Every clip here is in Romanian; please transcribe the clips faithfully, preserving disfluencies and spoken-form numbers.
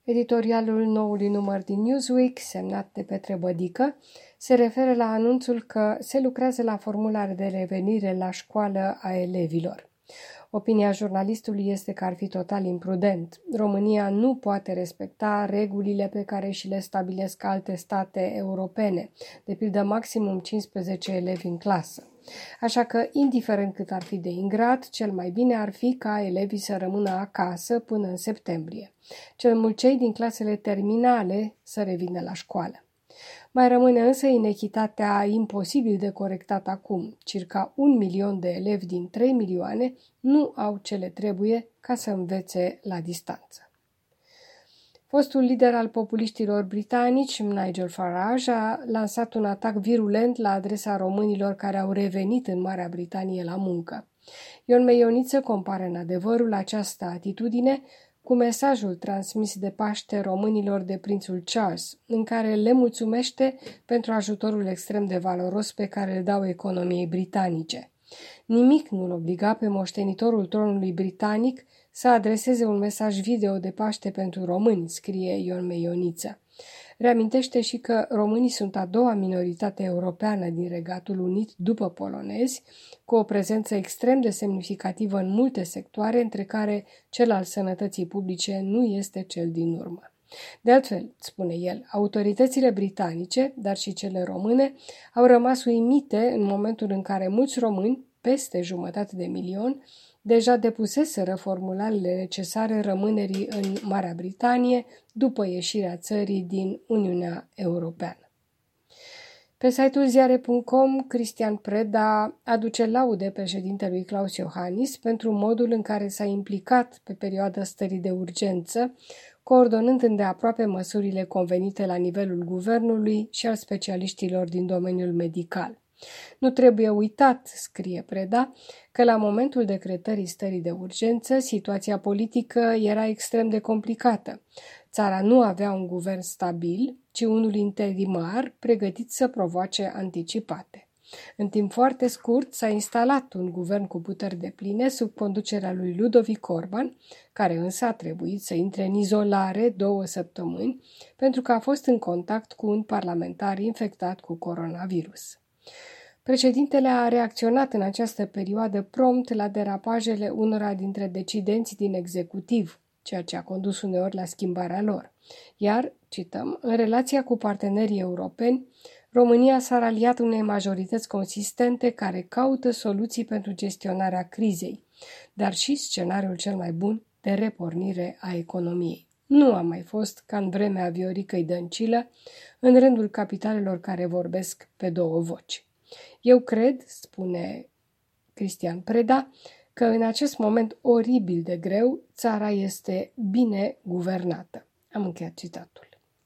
Editorialul noului număr din Newsweek, semnat de Petre Bădică, se referă la anunțul că se lucrează la formulare de revenire la școală a elevilor. Opinia jurnalistului este că ar fi total imprudent. România nu poate respecta regulile pe care și le stabilesc alte state europene, de pildă maximum cincisprezece elevi în clasă. Așa că, indiferent cât ar fi de ingrat, cel mai bine ar fi ca elevii să rămână acasă până în septembrie. Cel mult cei din clasele terminale să revină la școală. Mai rămâne însă inechitatea imposibil de corectat acum. Circa un milion de elevi din trei milioane nu au ce le trebuie ca să învețe la distanță. Fostul lider al populiștilor britanici, Nigel Farage, a lansat un atac virulent la adresa românilor care au revenit în Marea Britanie la muncă. Ion Meioniță compară în adevărul această atitudine cu mesajul transmis de Paște românilor de prințul Charles, în care le mulțumește pentru ajutorul extrem de valoros pe care îl dau economiei britanice. Nimic nu-l obliga pe moștenitorul tronului britanic să adreseze un mesaj video de Paște pentru români, scrie Ion Meioniță. Reamintește și că românii sunt a doua minoritate europeană din Regatul Unit după polonezi, cu o prezență extrem de semnificativă în multe sectoare, între care cel al sănătății publice nu este cel din urmă. De altfel, spune el, autoritățile britanice, dar și cele române, au rămas uimite în momentul în care mulți români, peste jumătate de milion, deja depuseseră formularele necesare rămânerii în Marea Britanie după ieșirea țării din Uniunea Europeană. Pe site-ul ziare punct com, Cristian Preda aduce laude președintelui Klaus Iohannis pentru modul în care s-a implicat pe perioada stării de urgență, coordonând îndeaproape măsurile convenite la nivelul guvernului și al specialiștilor din domeniul medical. Nu trebuie uitat, scrie Preda, că la momentul decretării stării de urgență, situația politică era extrem de complicată. Țara nu avea un guvern stabil, ci unul interimar pregătit să provoace anticipate. În timp foarte scurt s-a instalat un guvern cu puteri depline sub conducerea lui Ludovic Orban, care însă a trebuit să intre în izolare două săptămâni pentru că a fost în contact cu un parlamentar infectat cu coronavirus. Președintele a reacționat în această perioadă prompt la derapajele unora dintre decidenții din executiv, ceea ce a condus uneori la schimbarea lor. Iar, cităm, în relația cu partenerii europeni, România s-a raliat unei majorități consistente care caută soluții pentru gestionarea crizei, dar și scenariul cel mai bun de repornire a economiei. Nu a mai fost, ca în vremea Vioricăi Dăncilă, în rândul capitalelor care vorbesc pe două voci. Eu cred, spune Cristian Preda, că în acest moment oribil de greu, țara este bine guvernată. Am încheiat citatul.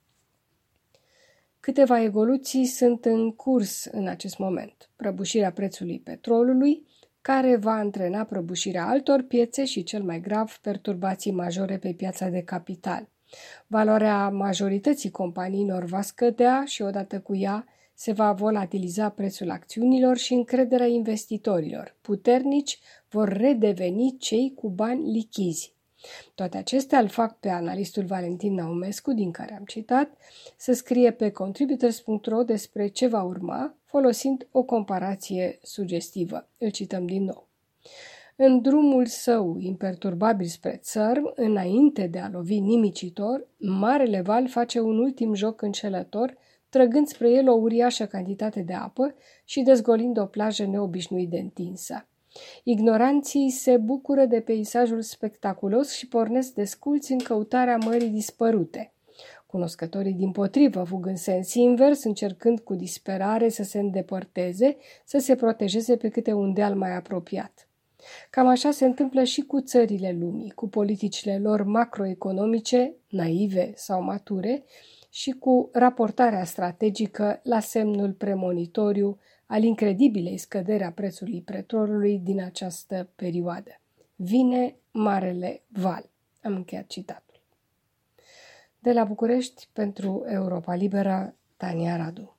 Câteva evoluții sunt în curs în acest moment. Prăbușirea prețului petrolului, care va antrena prăbușirea altor piețe și, cel mai grav, perturbații majore pe piața de capital. Valoarea majorității companiilor va scădea și, odată cu ea, se va volatiliza prețul acțiunilor și încrederea investitorilor. Puternici vor redeveni cei cu bani lichizi. Toate acestea îl fac pe analistul Valentin Naumescu, din care am citat, să scrie pe contributors punct ro despre ce va urma, folosind o comparație sugestivă. Îl cităm din nou. În drumul său imperturbabil spre țărm, înainte de a lovi nimicitor, Marele Val face un ultim joc înșelător, trăgând spre el o uriașă cantitate de apă și dezgolind o plajă neobișnuit de întinsă. Ignoranții se bucură de peisajul spectaculos și pornesc desculți în căutarea mării dispărute. Cunoscătorii dimpotrivă fug în sens invers, încercând cu disperare să se îndepărteze, să se protejeze pe câte un deal mai apropiat. Cam așa se întâmplă și cu țările lumii, cu politicile lor macroeconomice, naive sau mature, și cu raportarea strategică la semnul premonitoriu al incredibilei scăderi a prețului petrolului din această perioadă. Vine Marele Val. Am încheiat citatul. De la București, pentru Europa Liberă, Tania Radu.